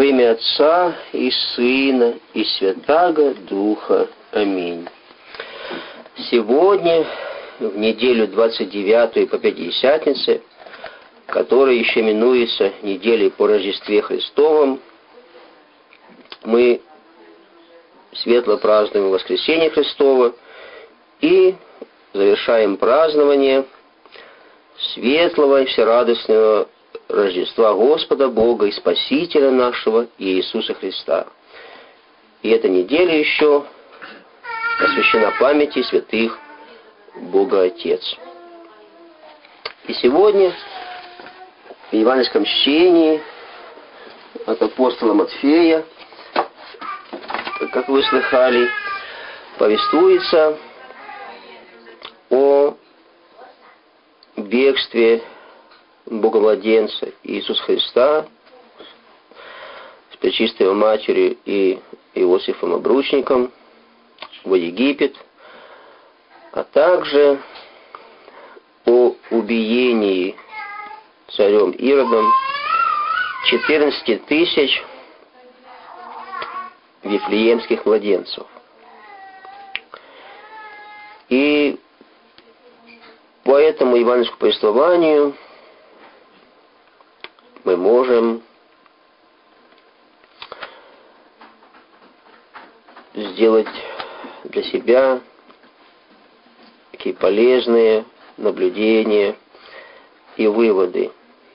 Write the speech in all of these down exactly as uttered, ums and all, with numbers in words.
Во имя Отца и Сына и Святаго Духа. Аминь. Сегодня, в неделю двадцать девятую по Пятидесятнице, которая еще именуется неделей по Рождестве Христовом, мы светло празднуем Воскресение Христово и завершаем празднование светлого и всерадостного Рождества Господа Бога и Спасителя нашего Иисуса Христа. И эта неделя еще посвящена памяти святых Бога Отец. И сегодня в евангельском чтении от апостола Матфея, как вы слыхали, повествуется о бегстве Боговладенца Иисуса Христа с Пречистой Матерью и Иосифом Обручником в Египет, а также о убиении царем Иродом четырнадцати тысяч вифлеемских младенцев. И по этому евангельскому повествованию мы можем сделать для себя такие полезные наблюдения и выводы.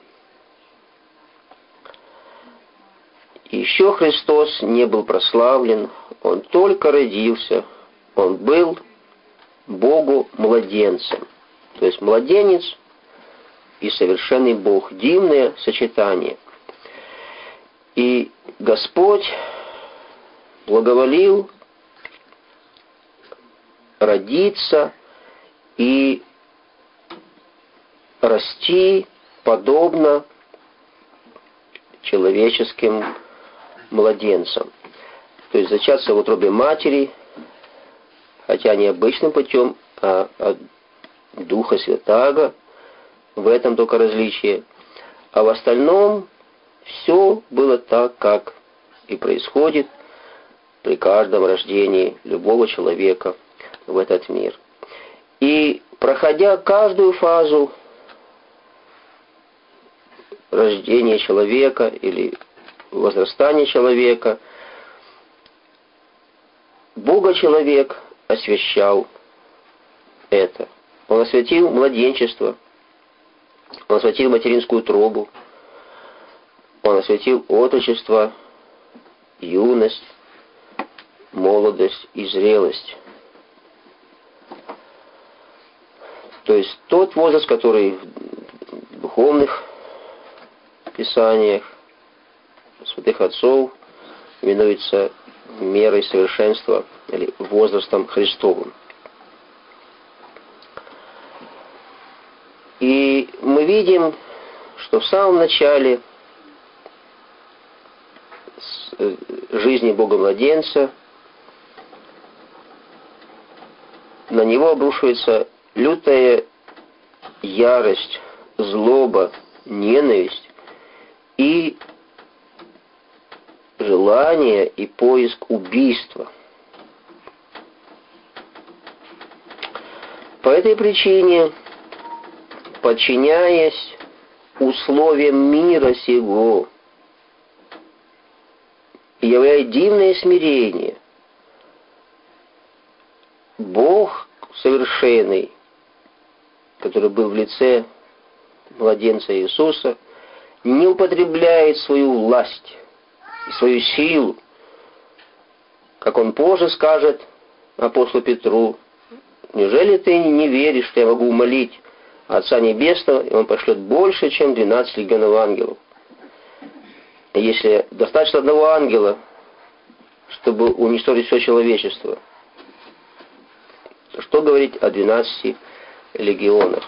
Еще Христос не был прославлен, Он только родился, Он был Богу младенцем. То есть младенец и совершенный Бог. Дивное сочетание. И Господь благоволил родиться и расти подобно человеческим младенцам. То есть зачаться в утробе матери, хотя не обычным путем, а от Духа Святаго. В этом только различие. А в остальном все было так, как и происходит при каждом рождении любого человека в этот мир. И проходя каждую фазу рождения человека или возрастания человека, Бога-человек освящал это. Он освятил младенчество, Он освятил материнскую утробу, Он освятил отрочество, юность, молодость и зрелость. То есть тот возраст, который в духовных писаниях святых отцов именуется мерой совершенства или возрастом Христовым. И мы видим, что в самом начале жизни Бога-младенца на него обрушивается лютая ярость, злоба, ненависть и желание и поиск убийства. По этой причине, подчиняясь условиям мира сего, являя дивное смирение, Бог совершенный, который был в лице младенца Иисуса, не употребляет свою власть и свою силу, как он позже скажет апостолу Петру: «Неужели ты не веришь, что я могу умолить Отца Небесного, и Он пошлет больше, чем двенадцать легионов ангелов?» И если достаточно одного ангела, чтобы уничтожить все человечество, то что говорить о двенадцати легионах?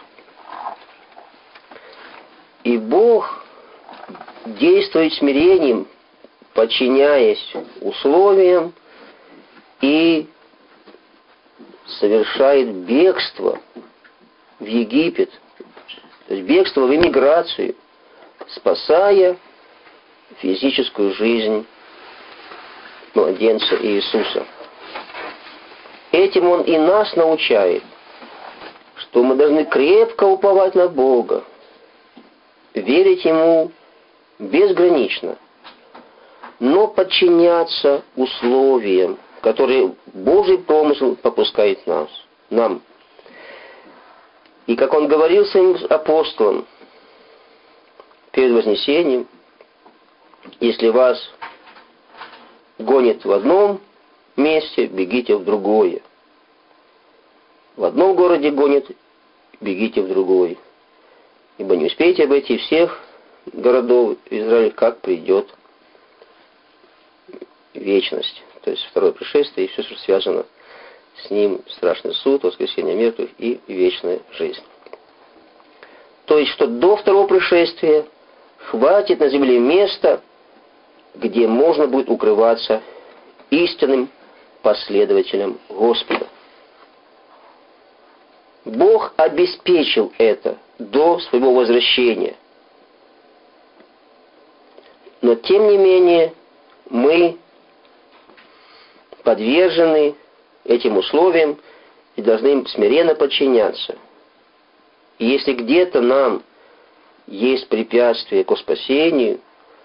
И Бог действует смирением, подчиняясь условиям, и совершает бегство в Египет, то есть бегство в эмиграцию, спасая физическую жизнь младенца Иисуса. Этим Он и нас научает, что мы должны крепко уповать на Бога, верить Ему безгранично, но подчиняться условиям, которые Божий промысел попускает нас, нам. И как Он говорил своим апостолам перед Вознесением, если вас гонит в одном месте, бегите в другое. В одном городе гонит, бегите в другой. Ибо не успеете обойти всех городов Израиля, как придет вечность. То есть второе пришествие и все, что связано с ним, страшный суд, воскресение мертвых и вечная жизнь. То есть, что до второго пришествия хватит на земле места, где можно будет укрываться истинным последователем Господа. Бог обеспечил это до своего возвращения. Но, тем не менее, мы подвержены этим условиям и должны им смиренно подчиняться. И если где-то нам есть препятствие к спасению,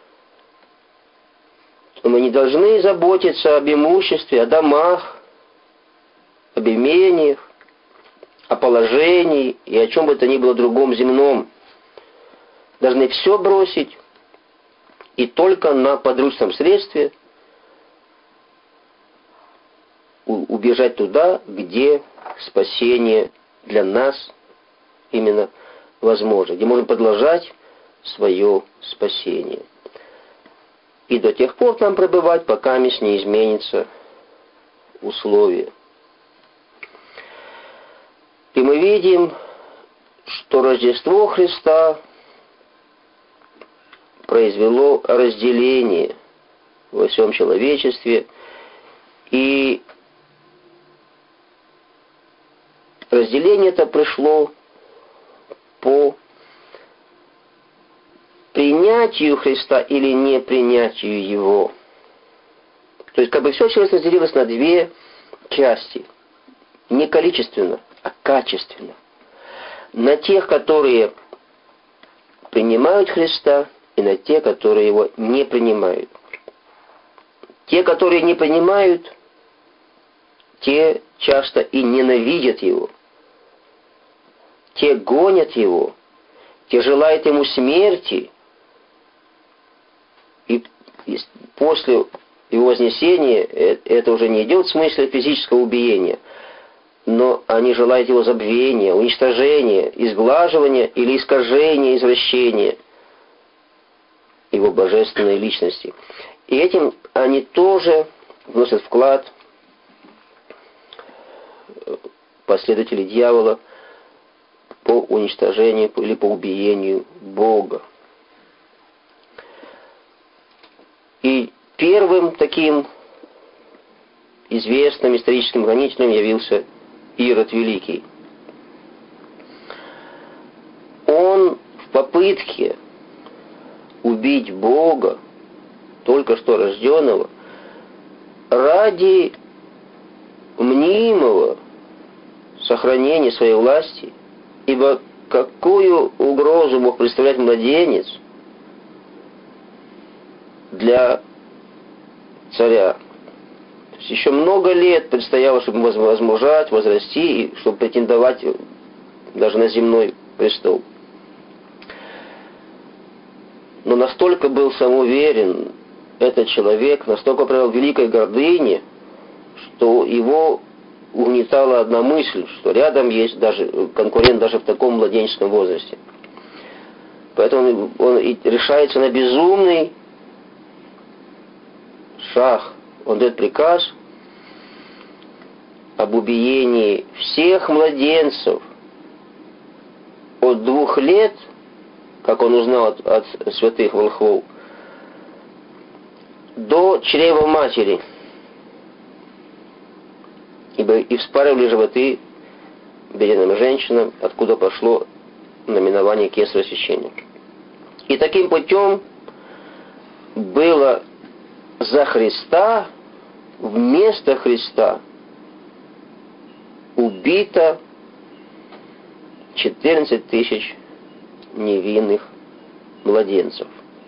то мы не должны заботиться об имуществе, о домах, об имениях, о положении и о чем бы то ни было другом земном. Должны все бросить и только на подручном средстве убежать туда, где спасение для нас именно возможно, где можем продолжать свое спасение. И до тех пор там пребывать, пока не изменится условия. И мы видим, что Рождество Христа произвело разделение во всем человечестве, и разделение это пришло по принятию Христа или непринятию Его. То есть, как бы все человечество разделилось на две части. Не количественно, а качественно. На тех, которые принимают Христа, и на тех, которые Его не принимают. Те, которые не принимают, те часто и ненавидят Его. Те гонят Его, те желают Ему смерти, и после Его вознесения это уже не идет в смысле физического убиения, но они желают Его забвения, уничтожения, изглаживания или искажения, извращения Его божественной личности. И этим они тоже вносят вклад последователи дьявола по уничтожению или по убиению Бога. И первым таким известным историческим гонителем явился Ирод Великий. Он в попытке убить Бога, только что рожденного, ради мнимого сохранения своей власти, ибо какую угрозу мог представлять младенец для царя? То есть еще много лет предстояло, чтобы возмужать, возрасти, и чтобы претендовать даже на земной престол. Но настолько был самоуверен этот человек, настолько проявил великой гордыни, что его угнетала одна мысль, что рядом есть даже конкурент даже в таком младенческом возрасте. Поэтому он, он и решается на безумный шаг. Он дает приказ об убиении всех младенцев от двух лет, как он узнал от, от святых волхвов, до чрева матери. Ибо и вспарывали животы беременным женщинам, откуда пошло наименование кесарево священника. И таким путем было за Христа, вместо Христа, убито четырнадцать тысяч невинных младенцев.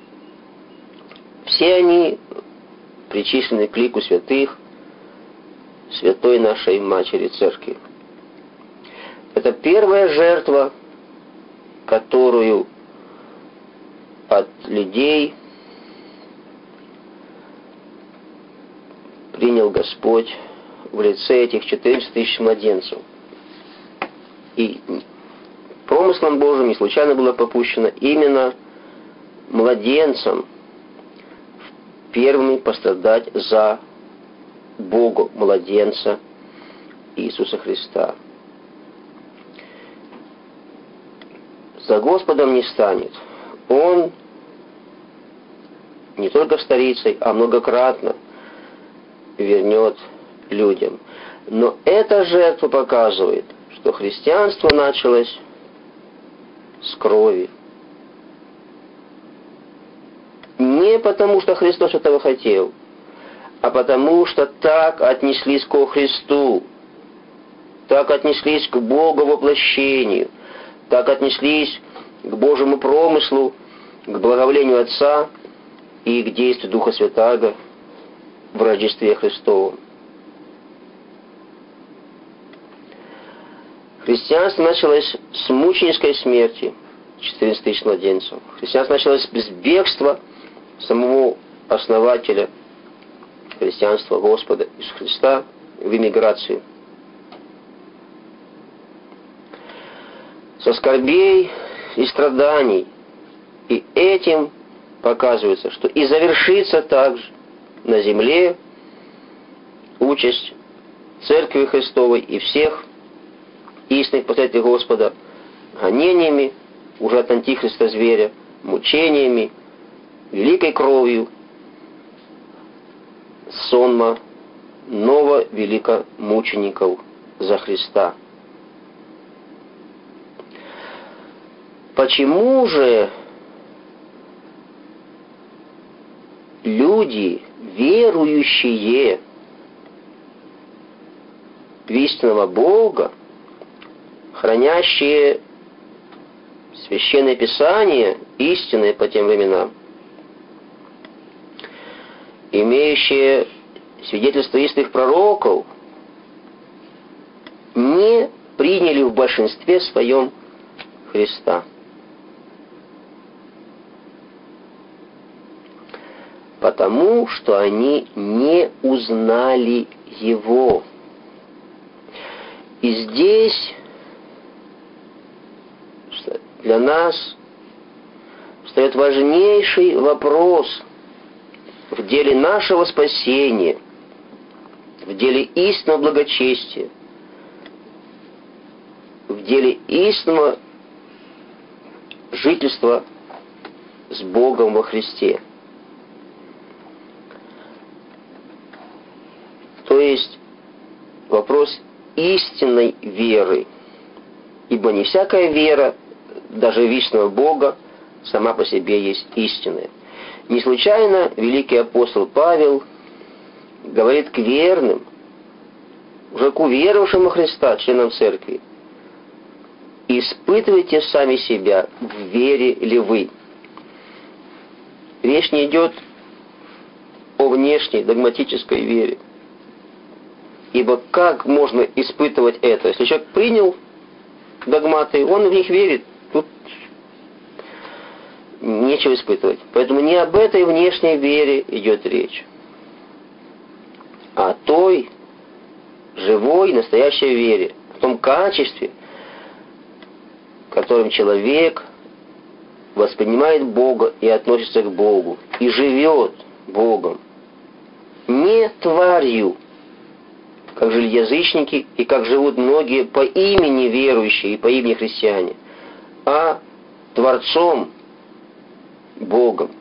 Все они причислены к лику святых святой нашей Матери Церкви. Это первая жертва, которую от людей принял Господь в лице этих четырнадцати тысяч младенцев. И промыслом Божьим не случайно было попущено именно младенцам первыми пострадать за Бога, младенца Иисуса Христа. За Господом не станет. Он не только старицей, а многократно вернет людям. Но эта жертва показывает, что христианство началось с крови. Не потому, что Христос этого хотел, а потому, что так отнеслись ко Христу, так отнеслись к Богу воплощению, так отнеслись к Божьему промыслу, к благоволению Отца и к действию Духа Святаго в Рождестве Христовом. Христианство началось с мученической смерти четырнадцати тысяч младенцев. Христианство началось с бегства самого основателя христианства Господа Иисуса Христа в эмиграции. Со скорбей и страданий. И этим показывается, что и завершится также на земле участь Церкви Христовой и всех истинных последователей Господа гонениями уже от антихриста зверя, мучениями, великой кровью сонма ново великомучеников за Христа. Почему же люди, верующие в истинного Бога, хранящие Священное Писание, истинное по тем временам, имеющие свидетельство истинных пророков, не приняли в большинстве своем Христа? Потому что они не узнали Его. И здесь для нас встает важнейший вопрос в деле нашего спасения, в деле истинного благочестия, в деле истинного жительства с Богом во Христе. То есть вопрос истинной веры. Ибо не всякая вера, даже в истинного Бога, сама по себе есть истинная. Не случайно великий апостол Павел говорит к верным, уже к уверовавшим во Христа, членам церкви: испытывайте сами себя, в вере ли вы. Речь не идет о внешней догматической вере. Ибо как можно испытывать это? Если человек принял догматы, он в них верит, тут нечего испытывать. Поэтому не об этой внешней вере идет речь, а о той живой, настоящей вере, в том качестве, которым человек воспринимает Бога и относится к Богу, и живет Богом. Не тварью, как жили язычники и как живут многие по имени верующие и по имени христиане, а Творцом, Богом.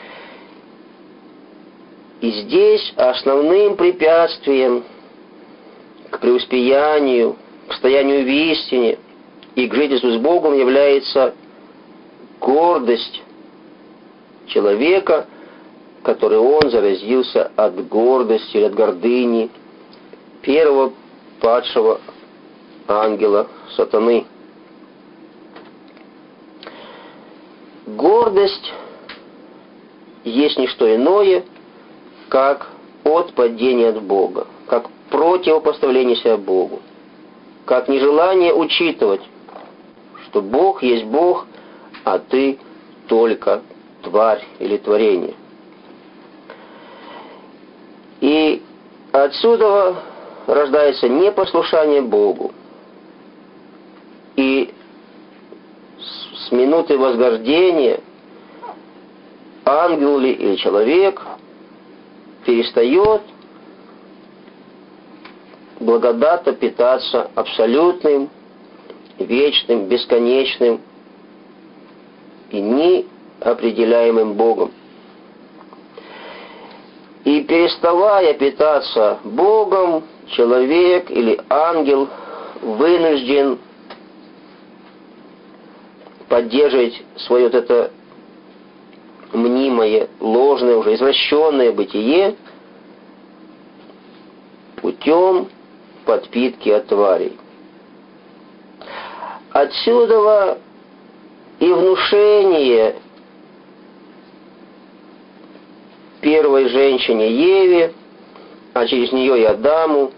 И здесь основным препятствием к преуспеянию, к стоянию в истине и к жительству с Богом является гордость человека, которой он заразился от гордости или от гордыни первого падшего ангела сатаны. Гордость есть не что иное, как отпадение от Бога, как противопоставление себя Богу, как нежелание учитывать, что Бог есть Бог, а ты только тварь или творение. И отсюда рождается непослушание Богу. И с минуты возгождения ангел ли или человек перестает благодатно питаться абсолютным, вечным, бесконечным и неопределяемым Богом. И переставая питаться Богом, человек или ангел вынужден поддерживать свое вот это мнимое, ложное, уже извращенное бытие путем подпитки от тварей. Отсюда и внушение первой женщине Еве, а через нее и Адаму,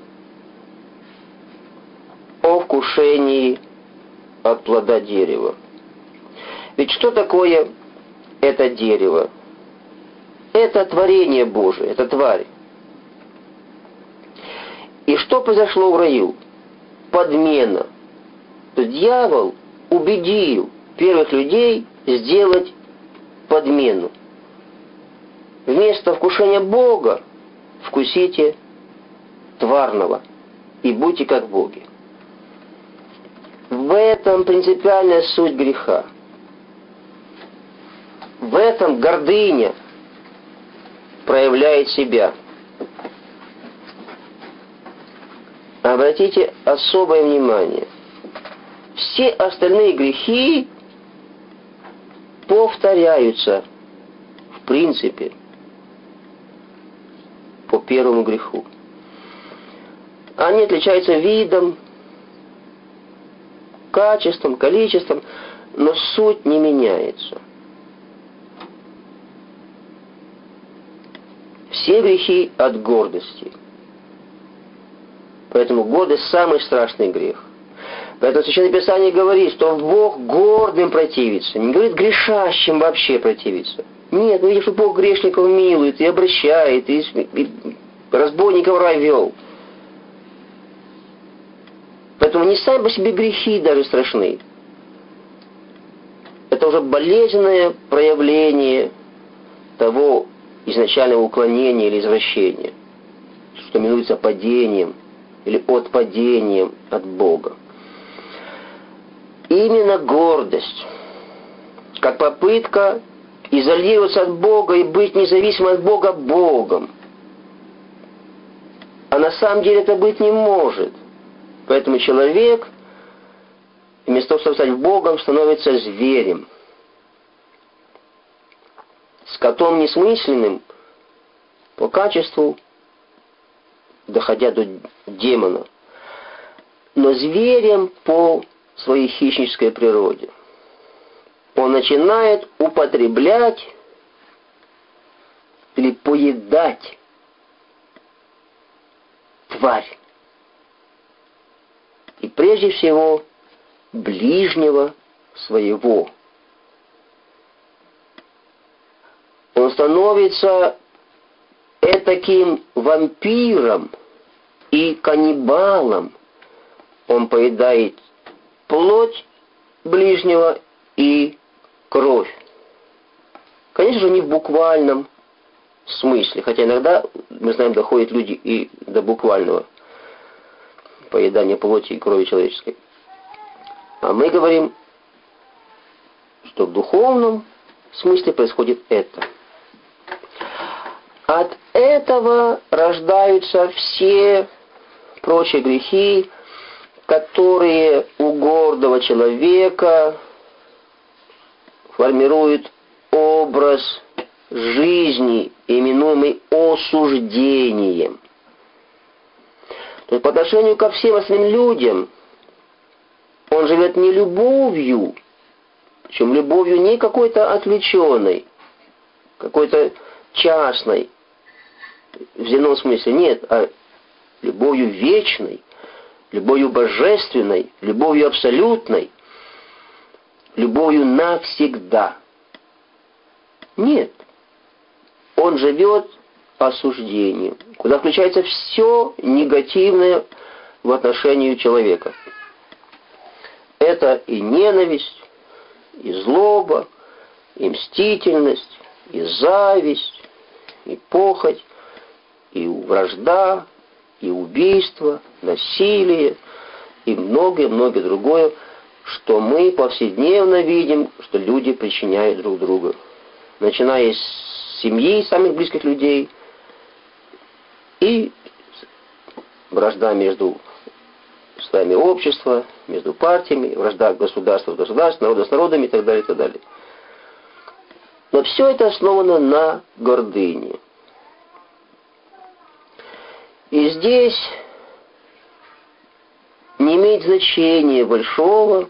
о вкушении от плода дерева. Ведь что такое это дерево? Это творение Божие, это тварь. И что произошло в раю? Подмена. То есть дьявол убедил первых людей сделать подмену. Вместо вкушения Бога вкусите тварного и будьте как боги. В этом принципиальная суть греха. В этом гордыня проявляет себя. Обратите особое внимание. Все остальные грехи повторяются в принципе по первому греху. Они отличаются видом, качеством, количеством, но суть не меняется. Все грехи от гордости. Поэтому гордость самый страшный грех. Поэтому Священное Писание говорит, что Бог гордым противится. Не говорит грешащим вообще противится. Нет, мы видим, что Бог грешников милует и обращает, и, и разбойников в рай вел. Поэтому не сами по себе грехи даже страшны. Это уже болезненное проявление того изначального уклонения или извращения, что именуется падением или отпадением от Бога. Именно гордость, как попытка изолироваться от Бога и быть независимым от Бога Богом. А на самом деле это быть не может. Поэтому человек, вместо того, чтобы стать Богом, становится зверем. Скотом несмысленным по качеству, доходя до демона, но зверем по своей хищнической природе. Он начинает употреблять или поедать тварь. И прежде всего ближнего своего. Он становится этаким вампиром и каннибалом. Он поедает плоть ближнего и кровь. Конечно же, не в буквальном смысле, хотя иногда, мы знаем, доходят люди и до буквального поедания плоти и крови человеческой. А мы говорим, что в духовном смысле происходит это. От этого рождаются все прочие грехи, которые у гордого человека формируют образ жизни, именуемой осуждением. То есть по отношению ко всем остальным людям он живет не любовью, причем любовью не какой-то отвлеченной, какой-то частной, в земном смысле нет, а любовью вечной, любовью божественной, любовью абсолютной, любовью навсегда. Нет. Он живет по осуждению, куда включается все негативное в отношении человека. Это и ненависть, и злоба, и мстительность, и зависть, и похоть, и вражда, и убийство, насилие, и многое-многое другое, что мы повседневно видим, что люди причиняют друг другу. Начиная с семьи, самых близких людей, и вражда между слоями общества, между партиями, вражда государства с государством, народа с народами и так далее, и так далее. Но все это основано на гордыне. И здесь не имеет значения большого,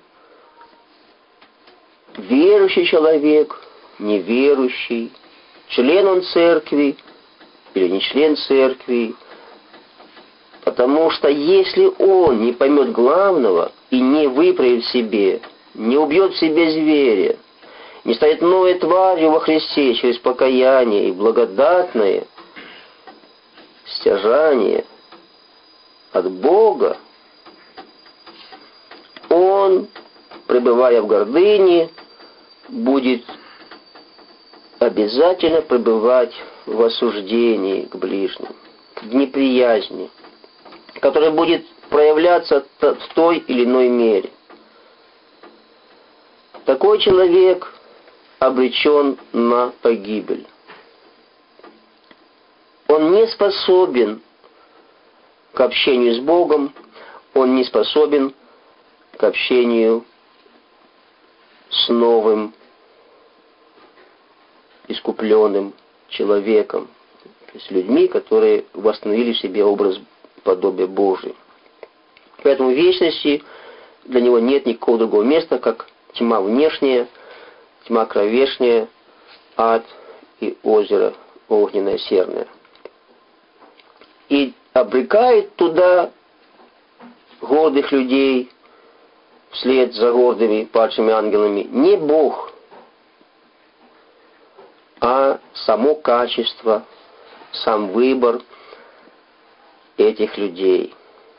верующий человек, неверующий, член он церкви или не член церкви, потому что если он не поймет главного и не выправит в себе, не убьет в себе зверя, не станет новой тварью во Христе через покаяние и благодатное стяжание от Бога, он, пребывая в гордыне, будет обязательно пребывать в осуждении к ближним, к неприязни, которая будет проявляться в той или иной мере. Такой человек обречен на погибель. Он не способен к общению с Богом, он не способен к общению с новым, искупленным человеком, то есть людьми, которые восстановили в себе образ подобия Божий. Поэтому в вечности для него нет никакого другого места, как тьма внешняя, тьма кровешняя, ад и озеро огненное серное. И обрекает туда гордых людей вслед за гордыми падшими ангелами не Бог, а само качество, сам выбор этих людей.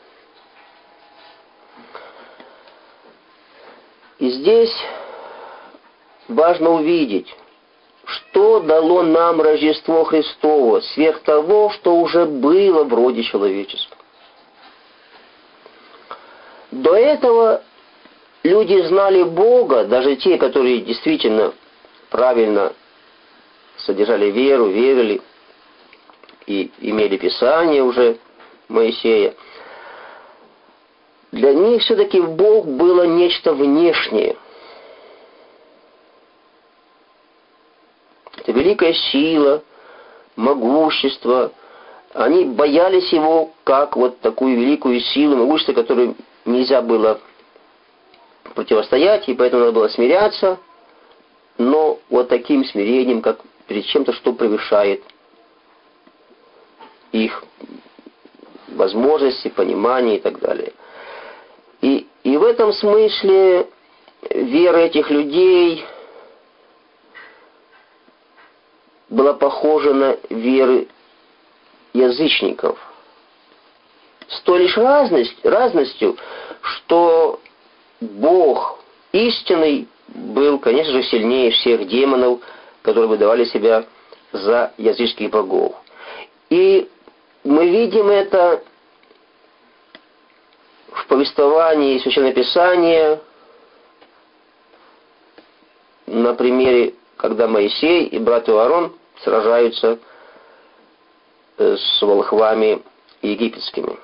И здесь важно увидеть, что дало нам Рождество Христово сверх того, что уже было в роде человечества. До этого люди знали Бога, даже те, которые действительно правильно содержали веру, верили и имели Писание уже Моисея. Для них все-таки Бог было нечто внешнее. Это великая сила, могущество. Они боялись Его как вот такую великую силу, могущество, которой нельзя было противостоять, и поэтому надо было смиряться, но вот таким смирением, как перед чем-то, что превышает их возможности, понимание и так далее. И, и в этом смысле вера этих людей была похожа на веры язычников. С той лишь разность, разностью, что Бог истинный был, конечно же, сильнее всех демонов, которые выдавали себя за языческих богов. И мы видим это в повествовании Священного Писания, на примере, когда Моисей и брат Аарон сражаются с волхвами египетскими.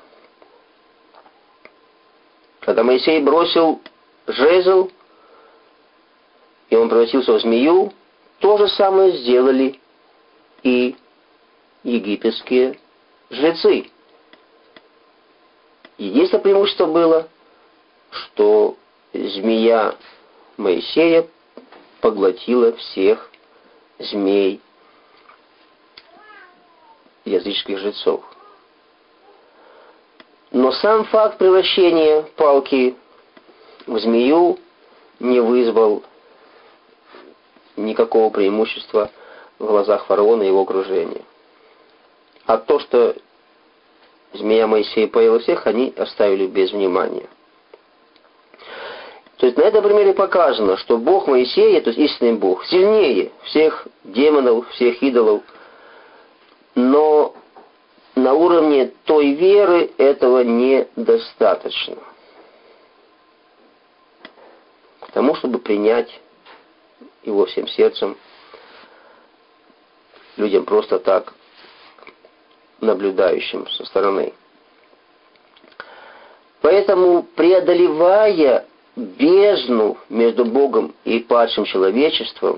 Когда Моисей бросил жезл, и он превратился в змею, то же самое сделали и египетские жрецы. Единственное преимущество было, что змея Моисея поглотила всех змей языческих жрецов. Но сам факт превращения палки в змею не вызвал никакого преимущества в глазах фараона и его окружения. А то, что змея Моисея поела всех, они оставили без внимания. То есть на этом примере показано, что Бог Моисея, то есть истинный Бог, сильнее всех демонов, всех идолов, но на уровне той веры этого недостаточно к тому, чтобы принять его всем сердцем людям просто так, наблюдающим со стороны. Поэтому, преодолевая бездну между Богом и падшим человечеством,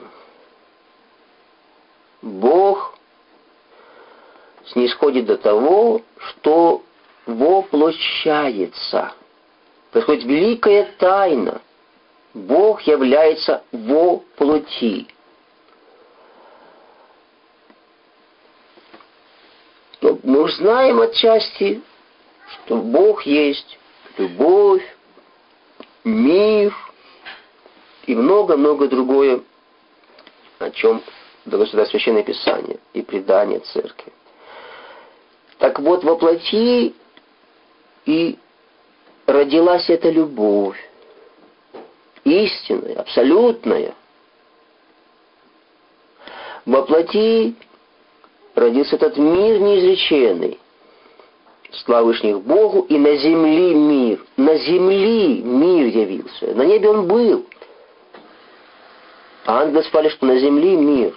Бог снисходит до того, что воплощается. Происходит великая тайна. Бог является во плоти. Но мы знаем отчасти, что Бог есть любовь, мир и много-много другое, о чем дало сюда Священное Писание и предание Церкви. Так вот, во плоти и родилась эта любовь, истинная, абсолютная. Во плоти родился этот мир неизреченный, слава Вышних Богу, и на земле мир. На земле мир явился. На небе он был. А ангелы спали, что на земле мир.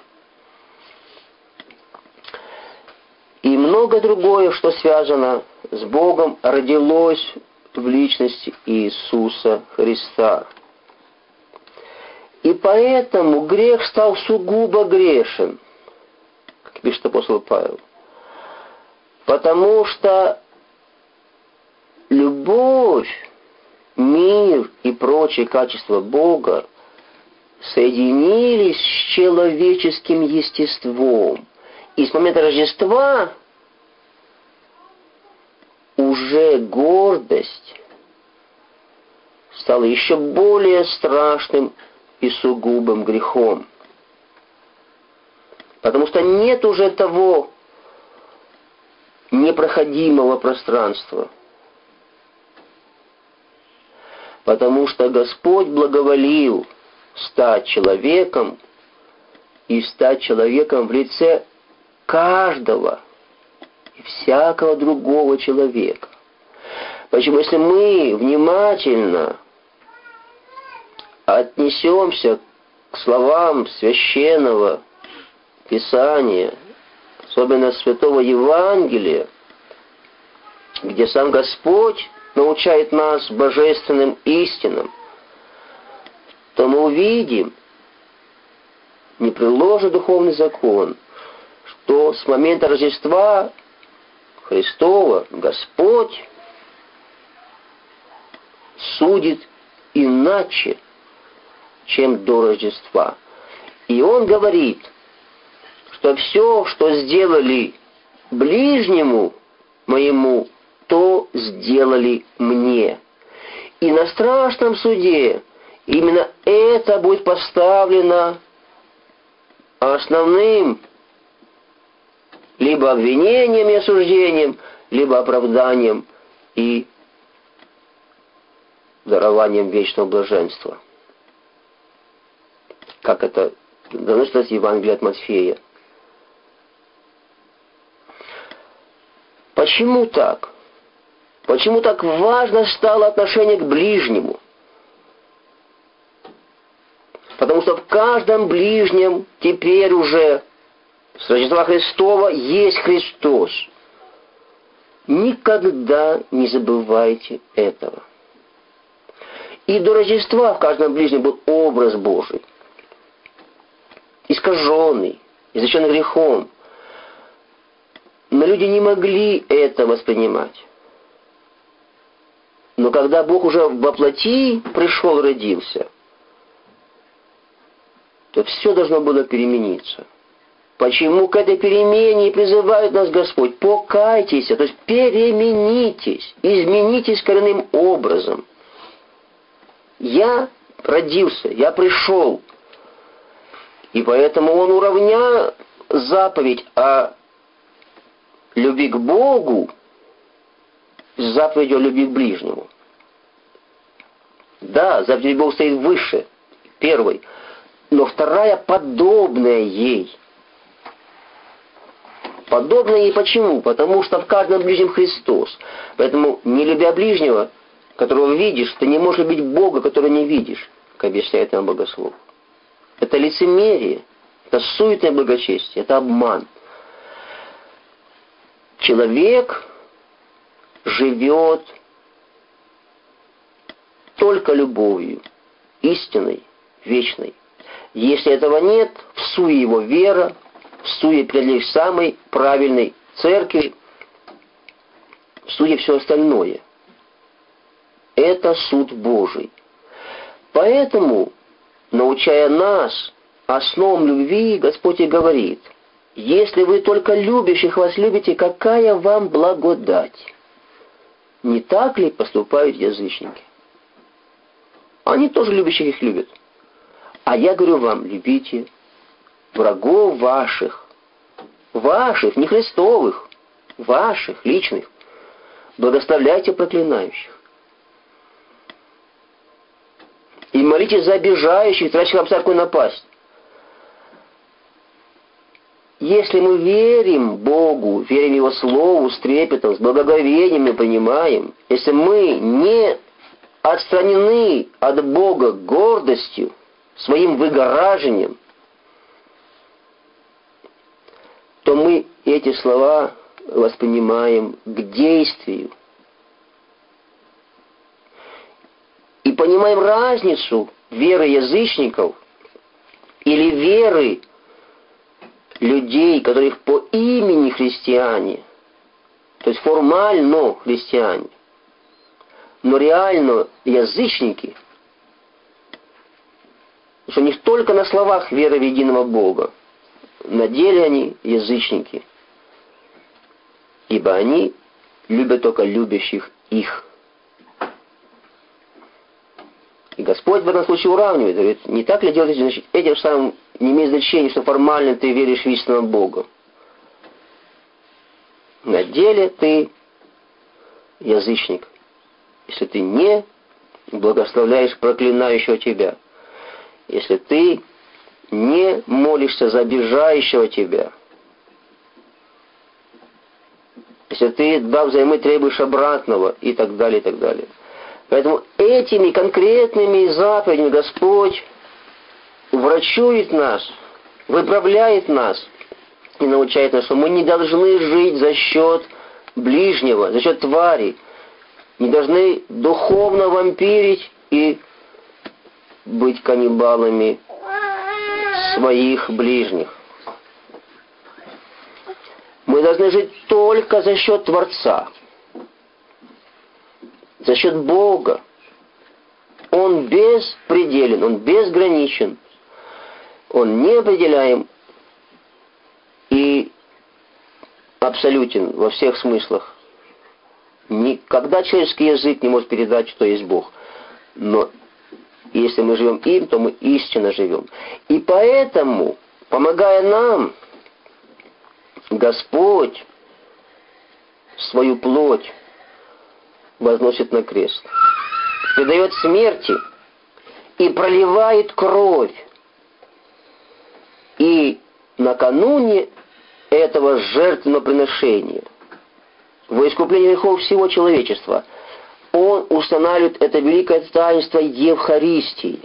И много другое, что связано с Богом, родилось в личности Иисуса Христа. И поэтому грех стал сугубо грешен, как пишет апостол Павел. Потому что любовь, мир и прочие качества Бога соединились с человеческим естеством. И с момента Рождества уже гордость стала еще более страшным и сугубым грехом. Потому что нет уже того непроходимого пространства. Потому что Господь благоволил стать человеком и стать человеком в лице каждого и всякого другого человека. Почему, если мы внимательно отнесемся к словам Священного Писания, особенно Святого Евангелия, где сам Господь научает нас божественным истинам, то мы увидим непреложный духовный закон, что с момента Рождества Христова Господь судит иначе, чем до Рождества. И Он говорит, что все, что сделали ближнему моему, то сделали мне. И на страшном суде именно это будет поставлено основным либо обвинением и осуждением, либо оправданием и дарованием вечного блаженства. Как это доносится в Евангелии от Матфея. Почему так? Почему так важно стало отношение к ближнему? Потому что в каждом ближнем теперь уже с Рождества Христова есть Христос. Никогда не забывайте этого. И до Рождества в каждом ближнем был образ Божий, искаженный, изреченный грехом. Но люди не могли это воспринимать. Но когда Бог уже во плоти пришел, родился, то все должно было перемениться. Почему к этой перемене и призывает нас Господь? Покайтесь, то есть переменитесь, изменитесь коренным образом. Я родился, я пришел, и поэтому Он, уравнял заповедь о любви к Богу с заповедью о любви к ближнему. Да, заповедь Бога стоит выше первой, но вторая подобная ей. Подобное ей почему? Потому что в каждом ближнем Христос. Поэтому, не любя ближнего, которого видишь, ты не можешь любить Бога, которого не видишь, как объясняет нам Богослов. Это лицемерие, это суетное благочестие, это обман. Человек живет только любовью, истинной, вечной. Если этого нет, всуе его вера, всуе принадлежит самой правильной церкви, всуе все остальное. Это суд Божий. Поэтому, научая нас основам любви, Господь и говорит: если вы только любящих вас любите, какая вам благодать? Не так ли поступают язычники? Они тоже любящих их любят. А я говорю вам, любите врагов ваших, ваших, не Христовых, ваших, личных. Благословляйте проклинающих. И молитесь за обижающих, тратящих вам всякую напасть. Если мы верим Богу, верим Его Слову с трепетом, с благоговением и понимаем, если мы не отстранены от Бога гордостью, своим выгораживанием, то мы эти слова воспринимаем к действию. И понимаем разницу веры язычников или веры людей, которых по имени христиане, то есть формально христиане, но реально язычники, что у них только на словах вера в единого Бога, на деле они язычники, ибо они любят только любящих их. И Господь в этом случае уравнивает, говорит: не так ли делать, значит, этим самым не имеет значения, что формально ты веришь в истинного Бога. На деле ты язычник, если ты не благословляешь проклинающего тебя, если ты не молишься за обижающего тебя, если ты, дав взаймы, требуешь обратного, и так далее, и так далее. Поэтому этими конкретными заповедями Господь врачует нас, выправляет нас и научает нас, что мы не должны жить за счет ближнего, за счет твари, не должны духовно вампирить и быть каннибалами своих ближних. Мы должны жить только за счет Творца, за счет Бога. Он беспределен, Он безграничен, Он неопределяем и абсолютен во всех смыслах. Никогда человеческий язык не может передать, что есть Бог. Но если мы живем им, то мы истинно живем. И поэтому, помогая нам, Господь свою плоть возносит на крест, предает смерти и проливает кровь. И накануне этого жертвенноприношения, во искупление грехов всего человечества, Он устанавливает это великое таинство Евхаристии.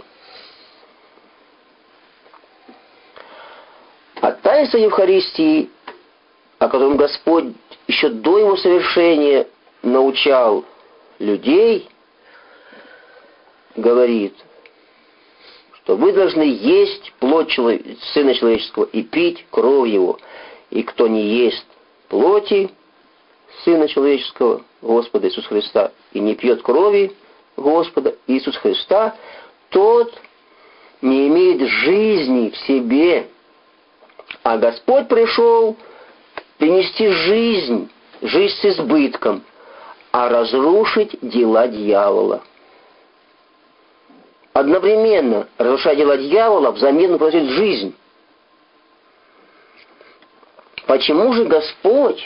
А таинство Евхаристии, о котором Господь еще до Его совершения научал людей, говорит, что вы должны есть плоть человек, Сына Человеческого и пить кровь Его. И кто не ест плоти Сына Человеческого, Господа Иисуса Христа, и не пьет крови Господа Иисуса Христа, тот не имеет жизни в себе. А Господь пришел принести жизнь, жизнь с избытком, а разрушить дела дьявола. Одновременно разрушая дела дьявола, взамен приносит жизнь. Почему же Господь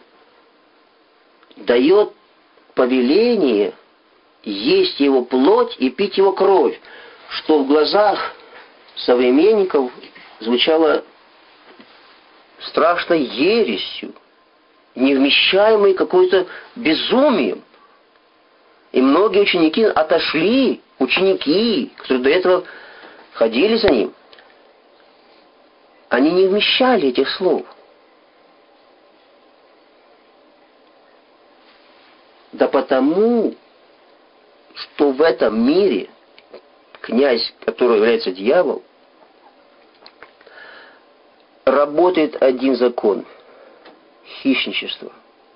дает повеление есть его плоть и пить его кровь, что в глазах современников звучало страшной ересью, невмещаемой какой-то безумием. И многие ученики отошли, ученики, которые до этого ходили за ним, они не вмещали этих слов. Да потому, что в этом мире князь, который является дьявол, работает один закон – хищничество.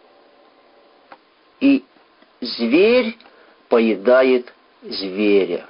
И зверь поедает зверя.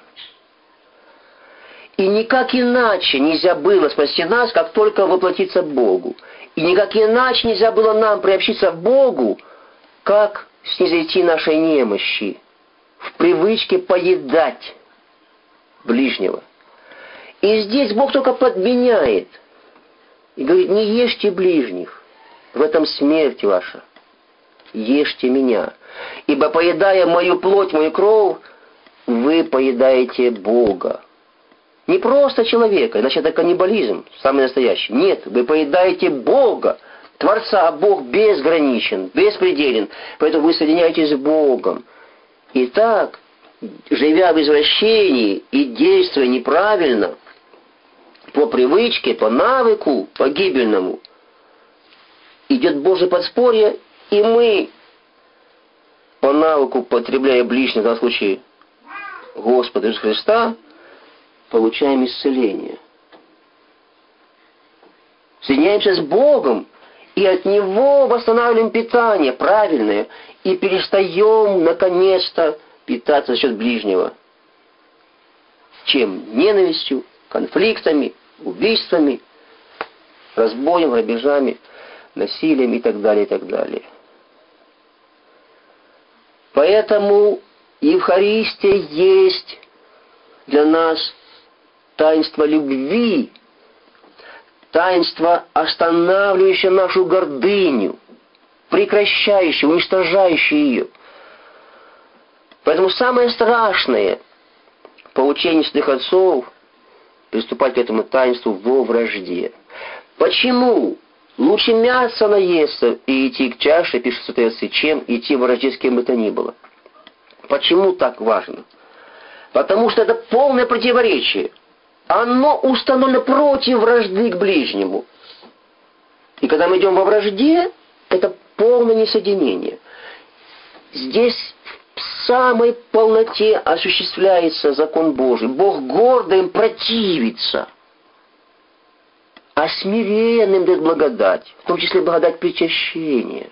И никак иначе нельзя было спасти нас, как только воплотиться Богу. И никак иначе нельзя было нам приобщиться к Богу, как снизойти нашей немощи в привычке поедать ближнего. И здесь Бог только подменяет и говорит: не ешьте ближних, в этом смерть ваша, ешьте меня. Ибо поедая мою плоть, мою кровь, вы поедаете Бога. Не просто человека, иначе это каннибализм, самый настоящий. Нет, вы поедаете Бога, Творца. Бог безграничен, беспределен, поэтому вы соединяетесь с Богом. Итак, живя в извращении и действуя неправильно, по привычке, по навыку, по гибельному, идет Божье подспорье, и мы, по навыку, потребляя ближнего, в данном случае Господа Иисуса Христа, получаем исцеление. Соединяемся с Богом, и от Него восстанавливаем питание правильное, и перестаем, наконец-то, питаться за счет ближнего. Чем? Ненавистью, конфликтами, убийствами, разбоем, грабежами, насилием и так далее, и так далее. Поэтому Евхаристия есть для нас таинство любви, таинство, останавливающее нашу гордыню, прекращающее, уничтожающее ее. Поэтому самое страшное по учению святых отцов приступать к этому таинству во вражде. Почему? Лучше мясо наесться и идти к чаше, пишут святые отцы, чем идти в вражде с кем бы то ни было. Почему так важно? Потому что это полное противоречие. Оно установлено против вражды к ближнему. И когда мы идем во вражде, это полное несоединение. Здесь в самой полноте осуществляется закон Божий. Бог гордо им противится, а смиренным дает благодать, в том числе благодать причащения.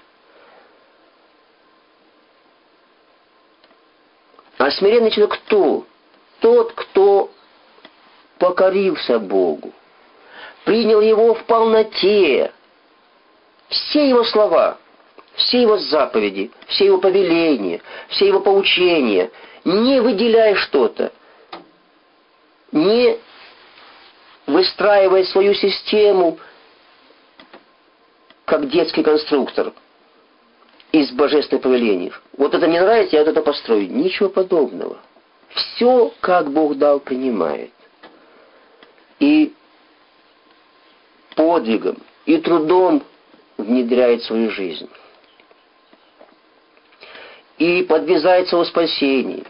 А смиренный человек кто? Тот, кто покорился Богу, принял Его в полноте, все Его слова, все Его заповеди, все Его повеления, все Его поучения, не выделяя что-то, не выстраивая свою систему, как детский конструктор, из божественных повелений. Вот это мне нравится, я вот это построю. Ничего подобного. Все, как Бог дал, принимает. И подвигом, и трудом внедряет в свою жизнь. И подвязается во спасении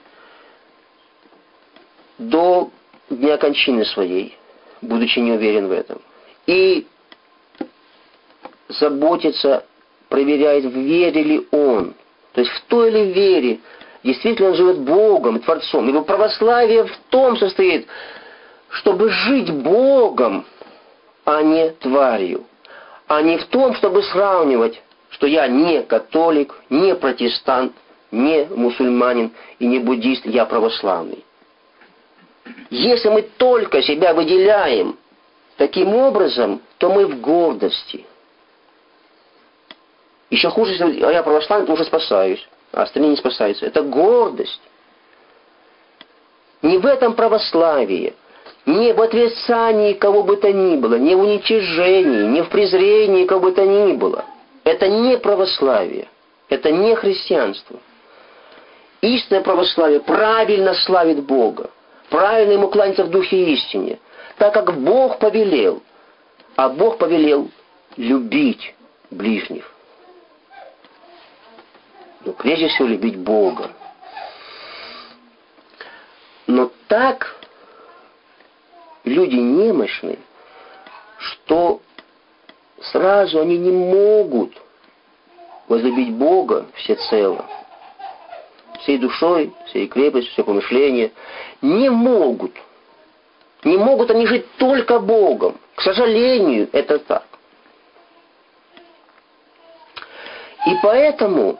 до дня кончины своей, будучи не уверен в этом. И заботится, проверяет, в вере ли он. То есть в той ли вере действительно он живет Богом, Творцом. Его православие в том состоит, чтобы жить Богом, а не тварью. А не в том, чтобы сравнивать что я не католик, не протестант, не мусульманин и не буддист, я православный. Если мы только себя выделяем таким образом, то мы в гордости. Еще хуже, если я православный, то уже спасаюсь, а остальные не спасаются. Это гордость. Не в этом православие, не в отрицании кого бы то ни было, не в уничижении, не в презрении кого бы то ни было. Это не православие, это не христианство. Истинное православие правильно славит Бога, правильно ему кланяться в духе и истине, так как Бог повелел, а Бог повелел любить ближних. Но прежде всего любить Бога. Но так люди немощны, что сразу они не могут возлюбить Бога всецело, всей душой, всей крепостью, все помышления. Не могут. Не могут они жить только Богом. К сожалению, это так. И поэтому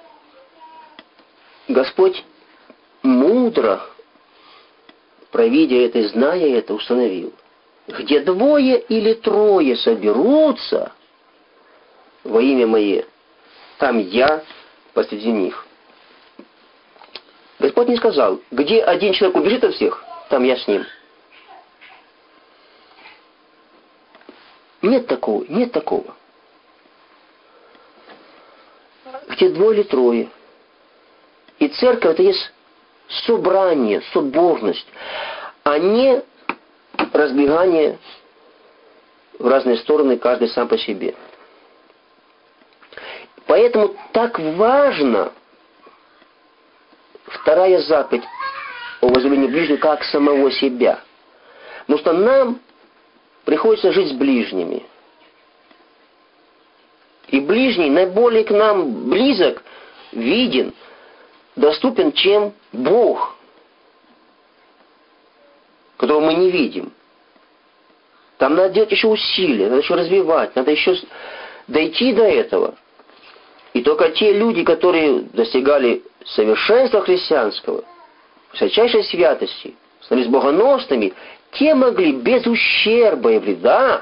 Господь мудро, провидя это и зная это, установил: где двое или трое соберутся во имя Мое, там я посреди них. Господь не сказал: где один человек убежит от всех, там я с ним. Нет такого, нет такого. Где двое или трое. И церковь — это есть собрание, соборность, а не разбегание в разные стороны, каждый сам по себе. Поэтому так важно вторая заповедь о возлюблении ближнего как самого себя. Потому что нам приходится жить с ближними. И ближний наиболее к нам близок, виден, доступен, чем Бог, которого мы не видим. Там надо делать еще усилия, надо еще развивать, надо еще дойти до этого. И только те люди, которые достигали совершенства христианского, высочайшей святости, становились богоносными, те могли без ущерба и вреда,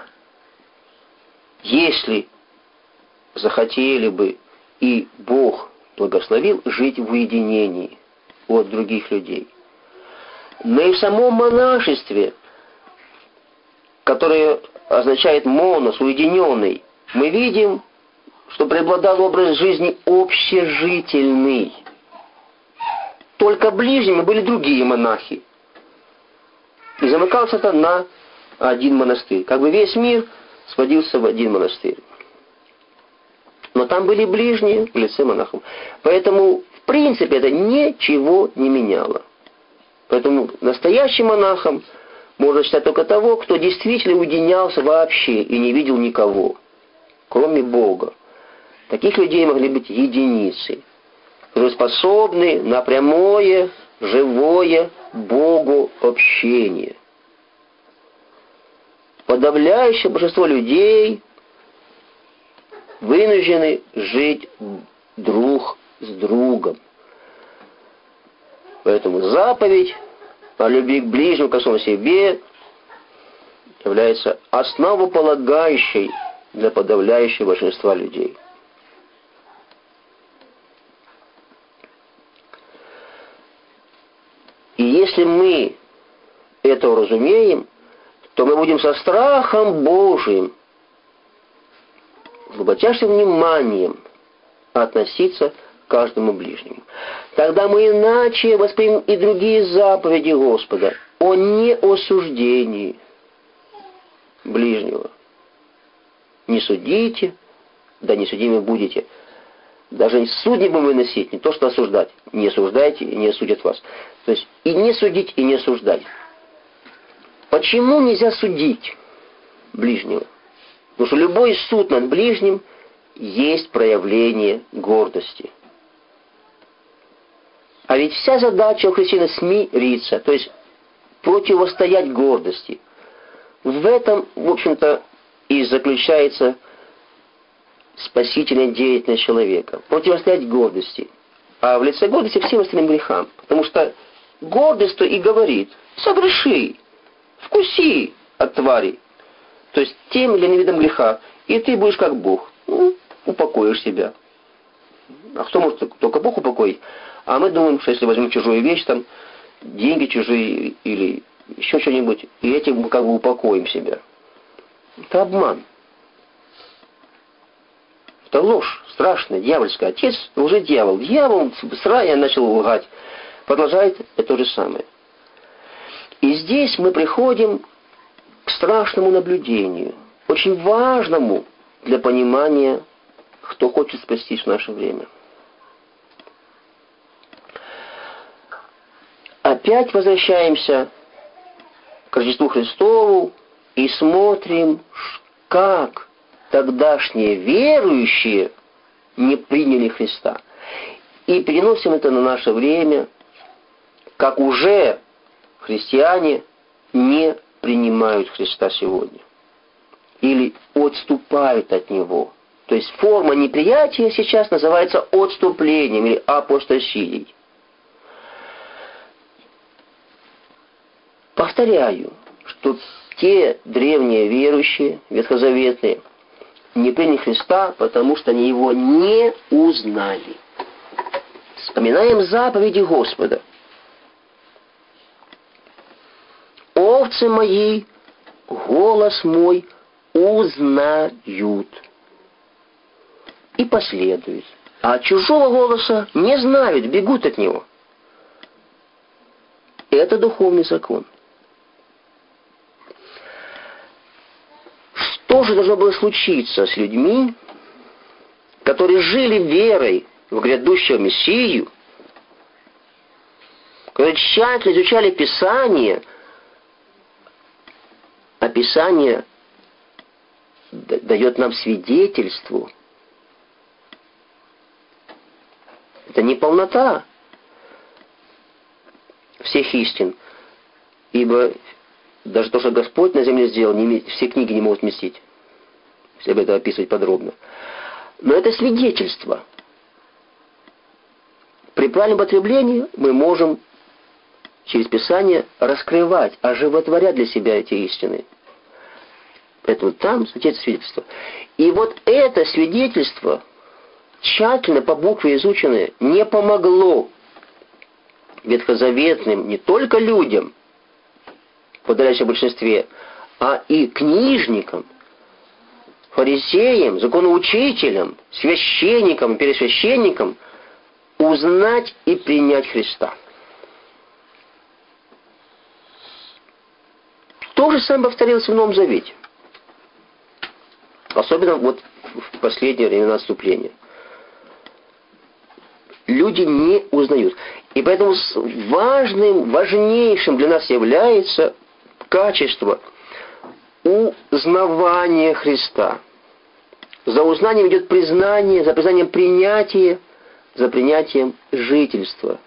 если захотели бы, и Бог благословил, жить в уединении от других людей. Но и в самом монашестве, которое означает монос, уединенный, мы видим, что преобладал образ жизни общежительный. Только ближними были другие монахи. И замыкался это на один монастырь. Как бы весь мир сводился в один монастырь. Но там были ближние в лице монахов. Поэтому, в принципе, это ничего не меняло. Поэтому настоящим монахом можно считать только того, кто действительно уединялся вообще и не видел никого, кроме Бога. Таких людей могли быть единицы, которые способны на прямое, живое Богу общение. Подавляющее большинство людей вынуждены жить друг с другом. Поэтому заповедь о любви к ближнему, как самому себе, является основополагающей для подавляющего большинства людей. И если мы это уразумеем, то мы будем со страхом Божиим, с глубочайшим вниманием относиться к каждому ближнему. Тогда мы иначе воспримем и другие заповеди Господа о неосуждении ближнего. Не судите, да не судимы будете. Даже суд не будем выносить, не то что осуждать. Не осуждайте, и не осудят вас. То есть и не судить, и не осуждать. Почему нельзя судить ближнего? Потому что любой суд над ближним есть проявление гордости. А ведь вся задача у христиан смириться, то есть противостоять гордости. В этом, в общем-то, и заключается спасительная деятельность человека, противостоять гордости. А в лице гордости всем остальным грехам. Потому что гордость-то и говорит: согреши, вкуси от твари. То есть тем или иным видом греха. И ты будешь как Бог. Ну, упокоишь себя. А кто может только Бог упокоить? А мы думаем, что если возьмем чужую вещь, там, деньги чужие или еще что-нибудь, и этим мы как бы упокоим себя. Это обман. Это ложь страшная, дьявольская. Отец уже дьявол. Дьявол с рая начал лгать. Продолжает это же самое. И здесь мы приходим к страшному наблюдению, очень важному для понимания, кто хочет спастись в наше время. Опять возвращаемся к Рождеству Христову и смотрим, как тогдашние верующие не приняли Христа. И переносим это на наше время, как уже христиане не принимают Христа сегодня. Или отступают от Него. То есть форма неприятия сейчас называется отступлением или апостасией. Повторяю, что те древние верующие, ветхозаветные, не приняли Христа, потому что они Его не узнали. Вспоминаем заповеди Господа. Овцы мои голос мой узнают и последуют, а чужого голоса не знают, бегут от него. Это духовный закон. Что же должно было случиться с людьми, которые жили верой в грядущего Мессию, которые тщательно изучали Писание, а Писание дает нам свидетельство. Это не полнота всех истин, ибо даже то, что Господь на земле сделал, не, все книги не могут вместить, если об этом описывать подробно. Но это свидетельство. При правильном потреблении мы можем через Писание раскрывать, оживотворять для себя эти истины. Поэтому там свидетельство. И вот это свидетельство, тщательно по букве изученное, не помогло ветхозаветным не только людям, в подавляющем большинстве, а и книжникам, фарисеям, законоучителям, священникам, пересвященникам узнать и принять Христа. То же самое повторилось в Новом Завете. Особенно вот в последние времена отступления. Люди не узнают. И поэтому важным, важнейшим для нас является качество узнавания Христа. За узнанием идет признание, за признанием принятие, за принятием жительства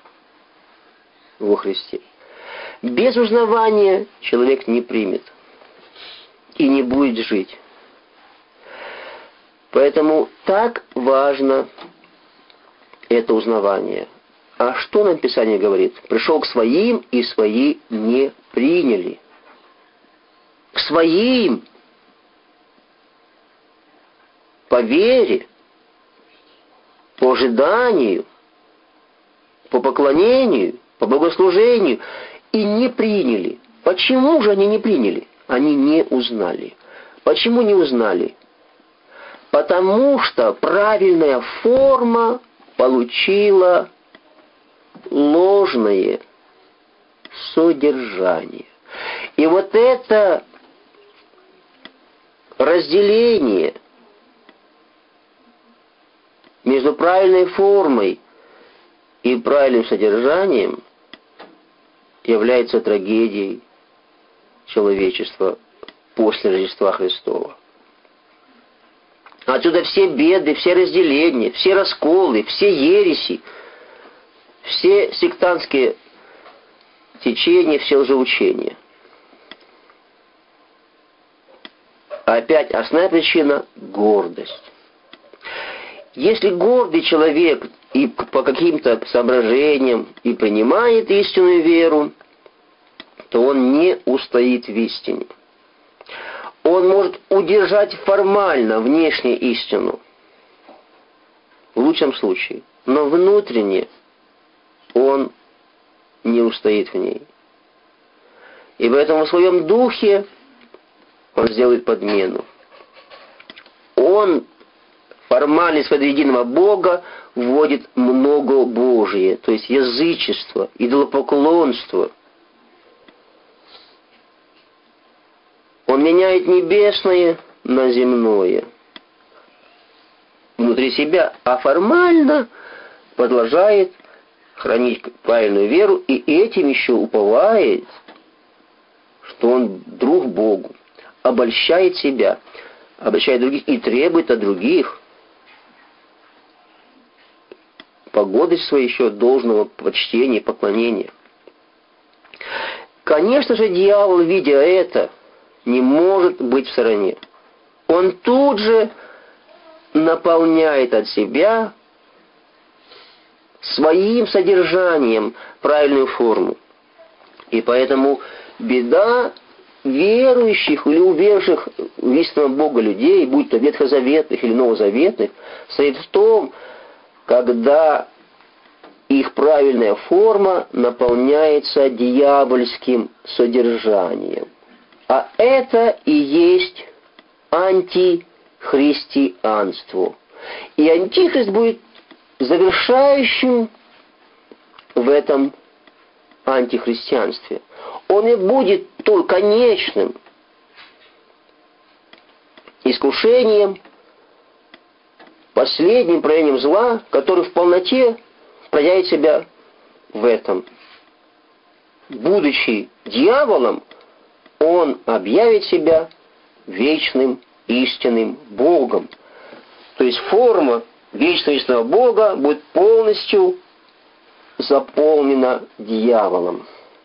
во Христе. Без узнавания человек не примет и не будет жить. Поэтому так важно это узнавание. А что нам Писание говорит? Пришел к своим, и свои не приняли. К своим по вере, по ожиданию, по поклонению, по богослужению и не приняли. Почему же они не приняли? Они не узнали. Почему не узнали? Потому что правильная форма получила ложное содержание. И вот это разделение между правильной формой и правильным содержанием является трагедией человечества после Рождества Христова. Отсюда все беды, все разделения, все расколы, все ереси, все сектантские течения, все лжеучения. Опять основная причина – гордость. Если гордый человек и по каким-то соображениям и принимает истинную веру, то он не устоит в истине. Он может удержать формально внешне истину, в лучшем случае, но внутренне он не устоит в ней. И поэтому в своем духе он сделает подмену. Он формально из-под единого Бога вводит многобожие, то есть язычество, идолопоклонство. Он меняет небесное на земное внутри себя, а формально продолжает хранить правильную веру и этим еще уповает, что он друг Богу, обольщает себя, обольщает других и требует от других по гордости своей еще должного почтения и поклонения. Конечно же, дьявол, видя это, не может быть в стороне. Он тут же наполняет от себя своим содержанием правильную форму. И поэтому беда верующих или уверовавших в истинного Бога людей, будь то ветхозаветных или новозаветных, состоит в том, когда их правильная форма наполняется дьявольским содержанием. А это и есть антихристианство. И антихрист будет завершающим в этом антихристианстве. Он и будет только конечным искушением, последним проявлением зла, который в полноте проявит себя в этом. Будучи дьяволом, он объявит себя вечным истинным Богом. То есть форма вечного истинного Бога будет полностью заполнена дьяволом.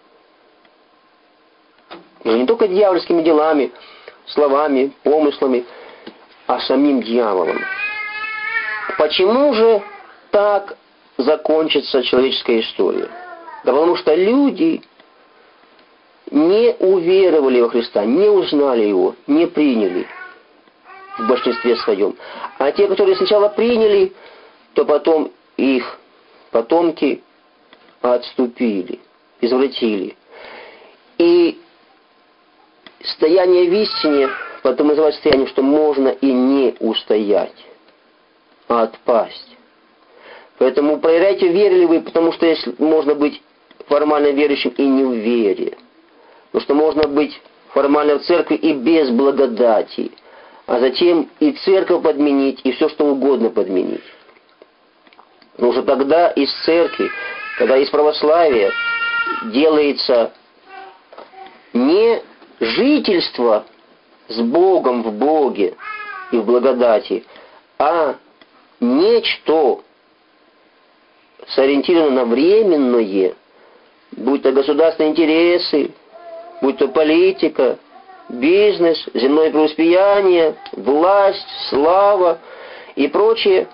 Но не только дьявольскими делами, словами, помыслами, а самим дьяволом. Почему же так закончится человеческая история? Да потому что люди не уверовали во Христа, не узнали Его, не приняли в большинстве своем. А те, которые сначала приняли, то потом их потомки отступили, извратили. И стояние в истине потом называется состоянием, что можно и не устоять, а отпасть. Поэтому проверяйте, верили вы, потому что если можно быть формально верующим и не в вере. Потому что можно быть формально в церкви и без благодати, а затем и церковь подменить, и все что угодно подменить. Но уже тогда из церкви, когда из православия делается не жительство с Богом в Боге и в благодати, а нечто сориентировано на временное, будь то государственные интересы, будь то политика, бизнес, земное преуспеяние, власть, слава и прочее,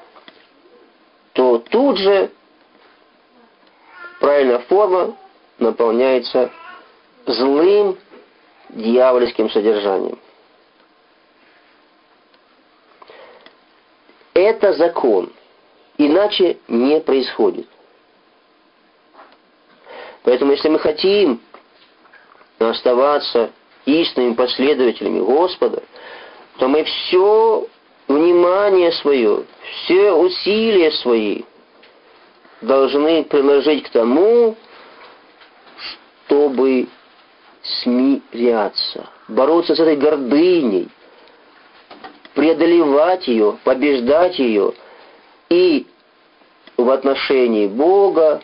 то тут же правильная форма наполняется злым дьявольским содержанием. Это закон, иначе не происходит. Поэтому, если мы хотим оставаться истинными последователями Господа, то мы все внимание свое, все усилия свои должны приложить к тому, чтобы смиряться, бороться с этой гордыней, преодолевать ее, побеждать ее и в отношении Бога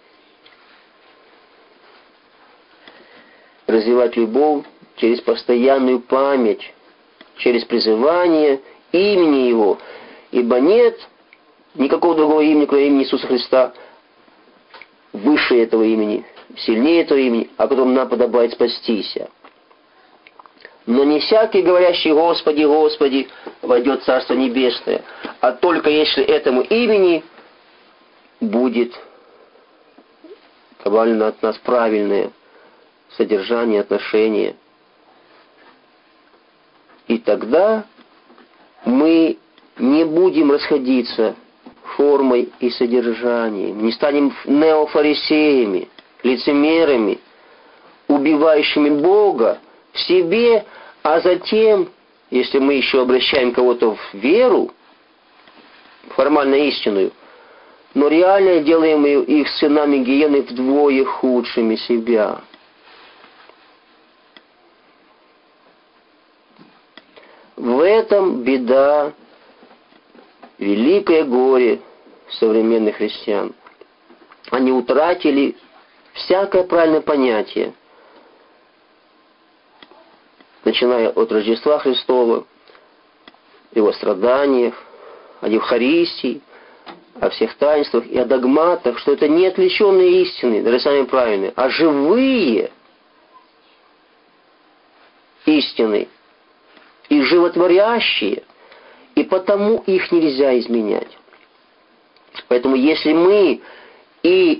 развивать любовь через постоянную память, через призывание имени Его, ибо нет никакого другого имени, кроме имени Иисуса Христа, выше этого имени, сильнее этого имени, о котором нам подобает спастися. Но не всякий, говорящий «Господи, Господи», войдет в Царство Небесное, а только если этому имени будет добавлено от нас правильное содержание, отношение. И тогда мы не будем расходиться формой и содержанием, не станем неофарисеями, лицемерами, убивающими Бога в себе, а затем, если мы еще обращаем кого-то в веру, формально истинную, но реально делаем их сынами гиены вдвое худшими себя. В этом беда, великое горе современных христиан. Они утратили всякое правильное понятие, начиная от Рождества Христова, Его страданиях, о Евхаристии, о всех таинствах и о догматах, что это не отвлеченные истины, даже самые правильные, а живые истины и животворящие, и потому их нельзя изменять. Поэтому если мы и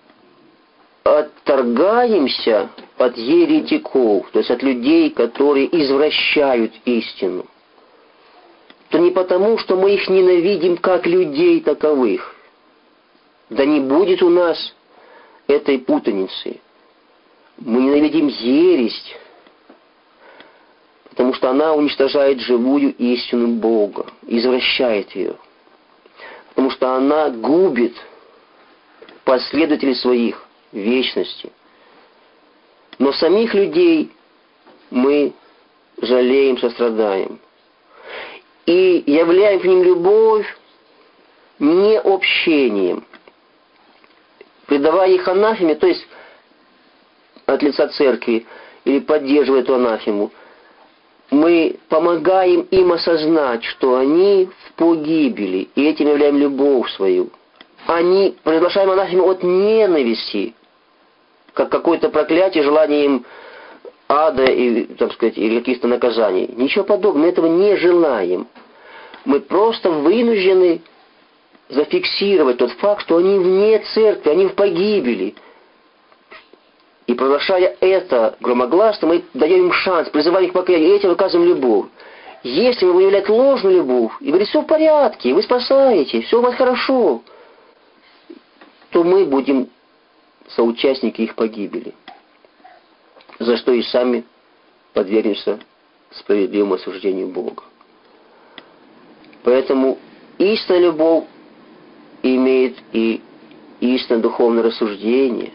отторгаемся от еретиков, то есть от людей, которые извращают истину, то не потому, что мы их ненавидим как людей таковых. Да не будет у нас этой путаницы. Мы ненавидим ересь, потому что она уничтожает живую истину Бога, извращает ее. Потому что она губит последователей своих в вечности. Но самих людей мы жалеем, сострадаем. И являем к ним любовь не общением, предавая их анафеме, то есть от лица церкви, или поддерживая эту анафему, мы помогаем им осознать, что они в погибели, и этим являем любовь свою. Они приглашаем анафему от ненависти, как какое-то проклятие, желание им ада и, так сказать, или каких-то наказаний. Ничего подобного, мы этого не желаем. Мы просто вынуждены зафиксировать тот факт, что они вне церкви, они в погибели. И проглашая это громогласно, мы даем им шанс, призываем их к покаянию, и этим выказываем любовь. Если мы выявляем ложную любовь и говорим, все в порядке, вы спасаете, все у вас хорошо, то мы будем соучастники их погибели, за что и сами подвергнемся справедливому осуждению Бога. Поэтому истинная любовь имеет и истинное духовное рассуждение.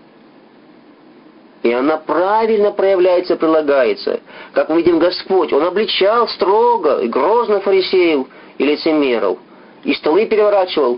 И она правильно проявляется, прилагается. Как мы видим, Господь, Он обличал строго и грозно фарисеев и лицемеров, и столы переворачивал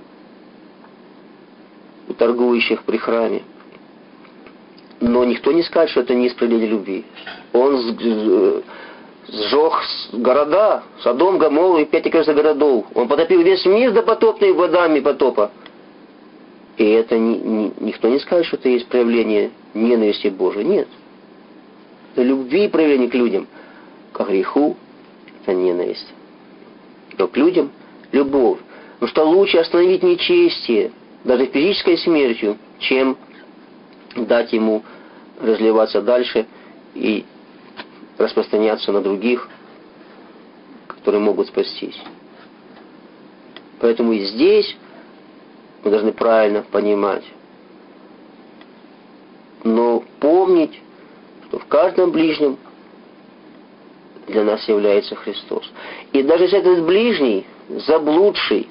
у торгующих при храме. Но никто не скажет, что это не исправление любви. Он сжег города, Содом, Гоморру и пять окрестных городов. Он потопил весь мир допотопными водами потопа. И это ни, ни, никто не скажет, что это есть проявление ненависти Божией. Нет. Это любви и проявление к людям. К греху это ненависть. Но к людям любовь. Потому что лучше остановить нечестие, даже физической смертью, чем дать ему разливаться дальше и распространяться на других, которые могут спастись. Поэтому и здесь мы должны правильно понимать. Но помнить, что в каждом ближнем для нас является Христос. И даже если этот ближний заблудший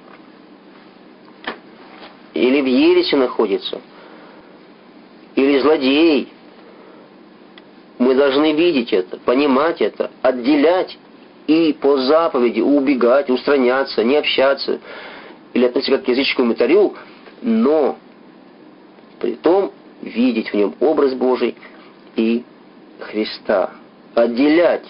или в ереси находится, или злодей, мы должны видеть это, понимать это, отделять и по заповеди убегать, устраняться, не общаться, или относиться как к языческому мытарю, но при том видеть в нем образ Божий и Христа. Отделять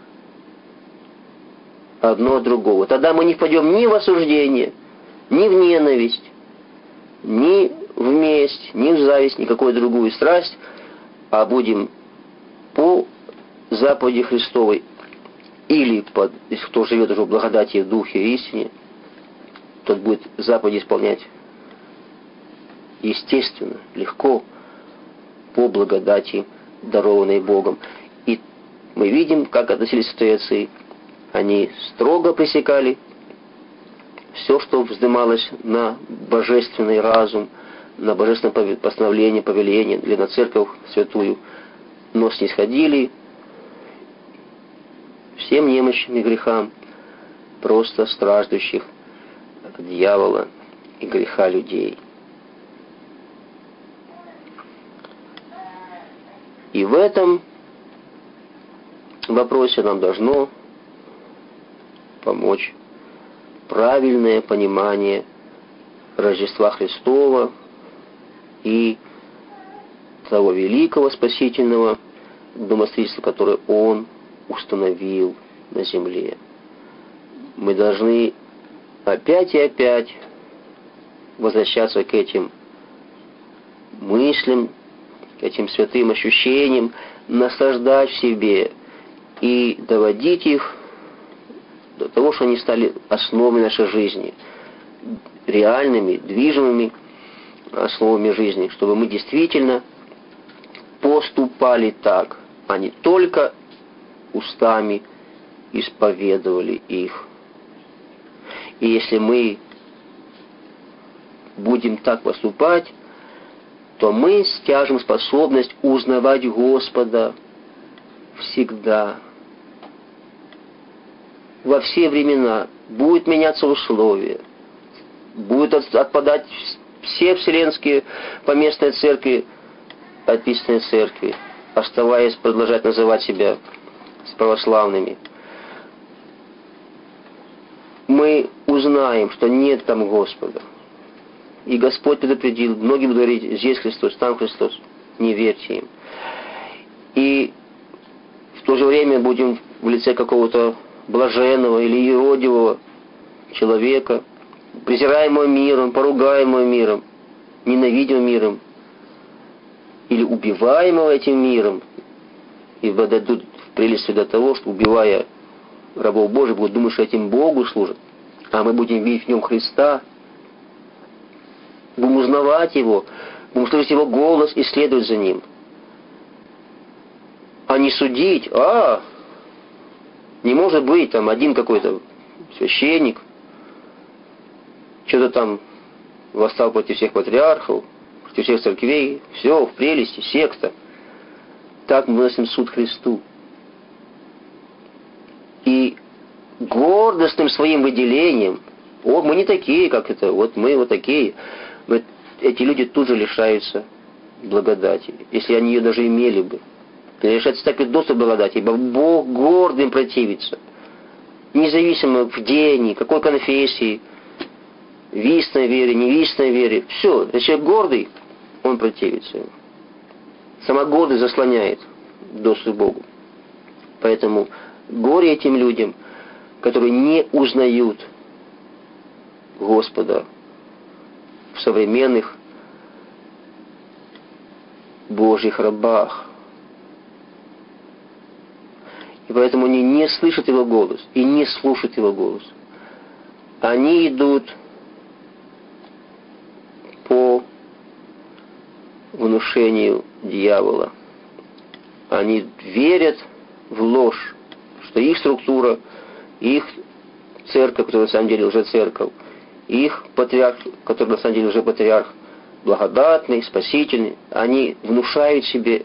одно от другого. Тогда мы не впадем ни в осуждение, ни в ненависть, ни в месть, ни в зависть, ни в какую другую страсть, а будем по заповеди Христовой или под, если кто живет уже в благодати, в духе и истине, тот будет заповеди исполнять естественно, легко, по благодати, дарованной Богом. И мы видим, как относились святые отцы. Они строго пресекали все, что вздымалось на божественный разум, на божественное постановление, повеление или на церковь святую, но снисходили всем немощным и грехам, просто страждущих от дьявола и греха людей. И в этом вопросе нам должно помочь правильное понимание Рождества Христова и того великого спасительного домостроительства, которое Он установил на земле. Мы должны опять и опять возвращаться к этим мыслям, к этим святым ощущениям, наслаждать в себе и доводить их до того, что они стали основой нашей жизни, реальными, движимыми основами жизни, чтобы мы действительно поступали так, а не только устами исповедовали их. И если мы будем так поступать, то мы стяжем способность узнавать Господа всегда, во все времена. Будут меняться условия, будут отпадать все вселенские поместные церкви от истинной церкви, оставаясь продолжать называть себя православными. Мы узнаем, что нет там Господа. И Господь предупредил, многие будут говорить: здесь Христос, там Христос, не верьте им. И в то же время будем в лице какого-то блаженного или еродивого человека, презираемого миром, поругаемого миром, ненавидимого миром, или убиваемого этим миром, ибо дадут в прелести до того, что, убивая рабов Божьих, будут думать, что этим Богу служат, а мы будем видеть в нем Христа, будем узнавать Его, будем слышать Его голос и следовать за Ним. А не судить: а, не может быть там один какой-то священник, что-то там восстал против всех патриархов, против всех церквей, все, в прелести, секта. Так мы носим суд Христу. И гордостным своим выделением: о, мы не такие, как это, вот мы вот такие, мы, эти люди тут же лишаются благодати, если они ее даже имели бы. Лишаются так и доступ к благодати, ибо Бог гордым противится. Независимо где они, какой конфессии, в истинной вере, не в истинной вере, все, если человек гордый, он противится. Сама гордость заслоняет доступ к Богу. Поэтому горе этим людям, которые не узнают Господа в современных Божьих рабах. И поэтому они не слышат Его голос и не слушают Его голос. Они идут по внушению дьявола. Они верят в ложь, что их структура, их церковь, которая на самом деле уже церковь, их патриарх, который на самом деле уже патриарх, благодатный, спасительный, они внушают себе,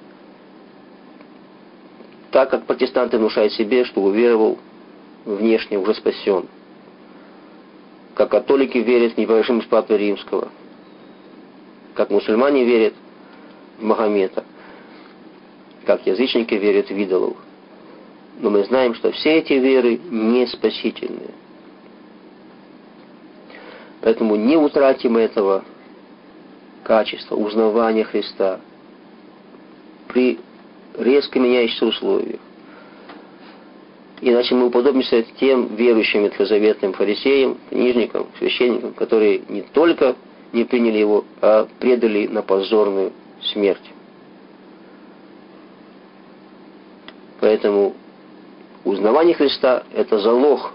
так как протестанты внушают себе, что уверовал внешне, уже спасен. Как католики верят в непогрешимость Папы Римского, как мусульмане верят в Магомета, как язычники верят в идолов. Но мы знаем, что все эти веры не спасительные. Поэтому не утратим этого качества, узнавания Христа при резко меняющихся условиях. Иначе мы уподобимся тем верующим ветхозаветным фарисеям, книжникам, священникам, которые не только не приняли Его, а предали на позорную смерть. Поэтому Узнавание Христа – это залог,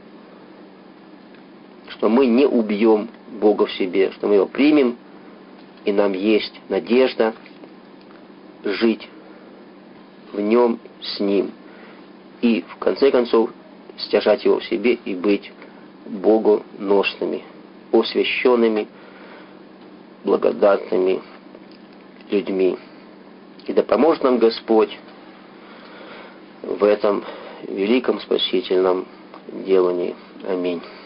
что мы не убьем Бога в себе, что мы Его примем, и нам есть надежда жить в Нем с Ним. И, в конце концов, стяжать Его в себе и быть богоносными, освященными, благодатными людьми. И да поможет нам Господь в этом великом спасительном делании. Аминь.